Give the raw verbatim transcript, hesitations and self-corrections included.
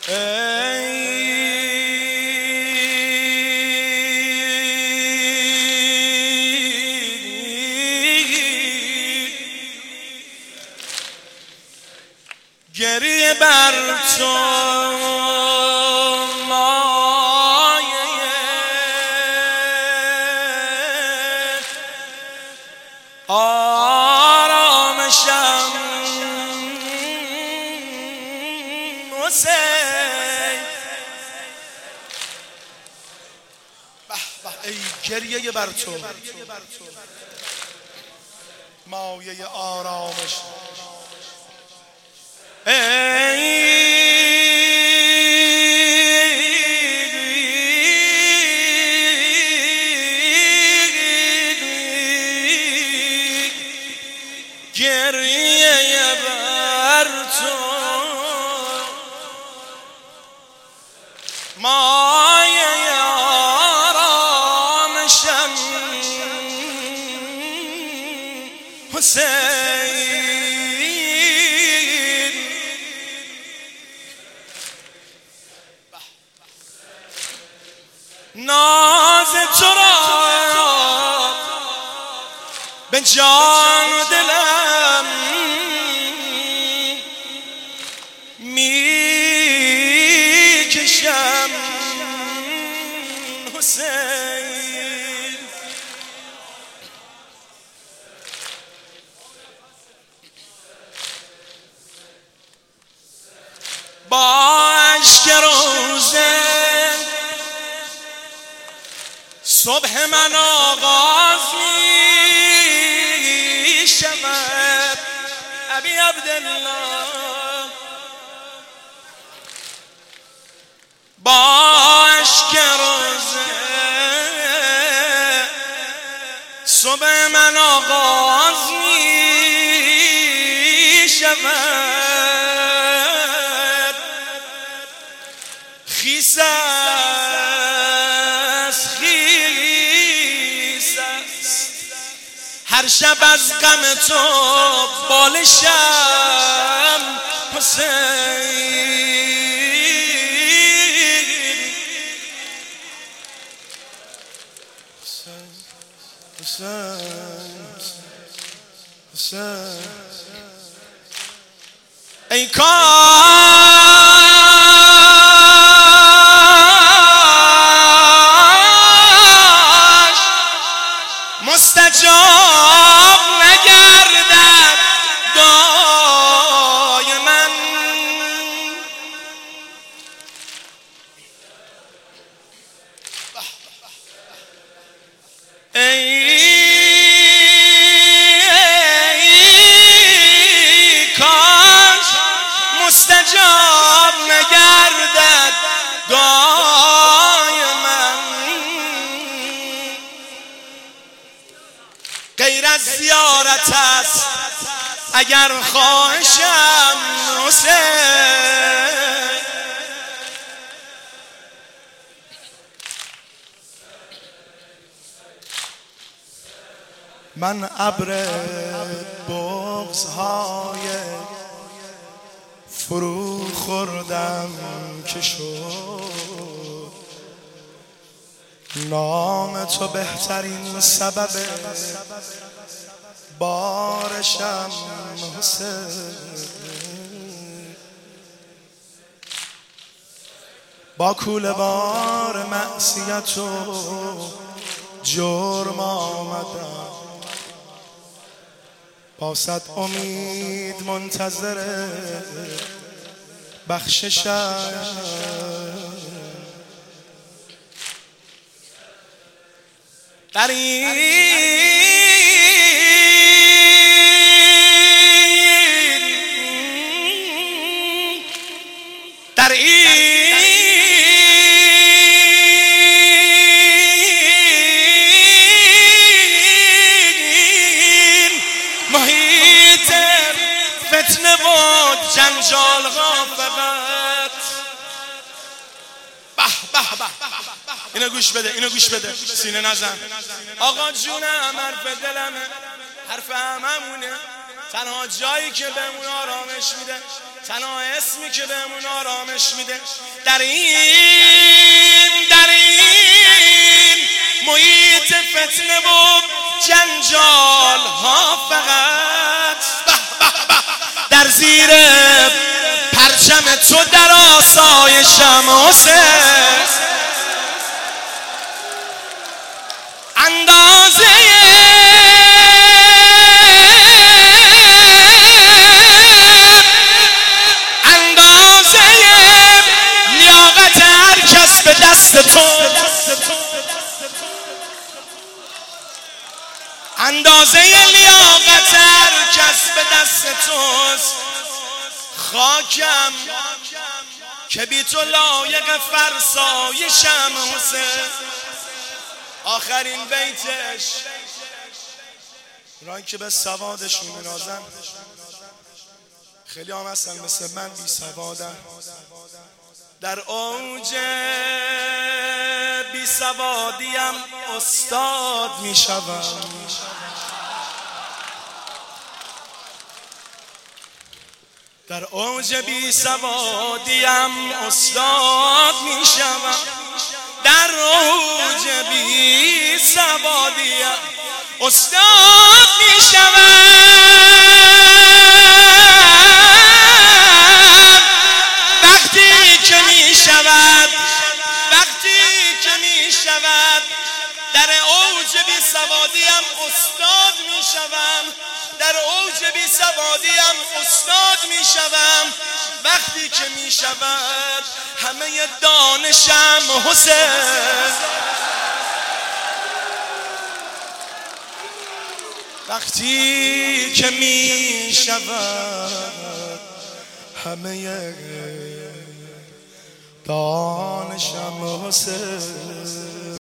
گریه بر تو مایه آرامشم حسین. به به ای گریه بر تو مایه آرامش، گریه بر تو مایه آرامشم حسین. ناز تو را به جان و دلم میکشم حسین. با اشک روزه صبح من آغاز می شود ابی عبدالله. با اشک روزه صبح من آغاز می شود. خیس هر شب از غم تو بالشم حسین. حسین حسین ای کاش مستجاب نگردد دعای من. ای کاش مستجاب نگردد دعای من. غیر از زیارت است اگر خواهشم حسین. من ابر بغض‌های فرو خوردم که شد نام تو بهترین سبب بارشم حسین. با کوله بار معصیت و جرم آمدم، با صد امید منتظر بخششم. در این در این محیط فتنه و جنجال ها فقط به به به اینو گوش بده، اینو گوش بده، سینه نزن. آقا جونم حرف دلمه، حرف هممونه. تنها جایی که بهمون آرامش میده، تنها اسمی که بهمون آرامش میده در این در این محیط فتنه و جنجال ها، فقط در زیر پرچم تو در آسایشم حسین. اندازه اندازه لیاقت هر کس به دست تو، اندازه لیاقت هر کس به دست توست. خاکم که بی تو لایق فرسایشم حسین. آخرین بیتش رای که به سوادش می‌نازم، خیلی هم هستن مثل من بی سوادن، در اوج بی سوادیم استاد میشوم. در اوج بی سوادیم استاد میشوم، در اوج بی سوادیم استاد میشوم. وقتی که میشود وقتی که میشود در اوج بی سوادیم استاد میشوم، در اوج بی سوادیم استاد میشوم. وقتی که میشود همه دانشم حسین. وقتی که میشود همه دانشم حسین.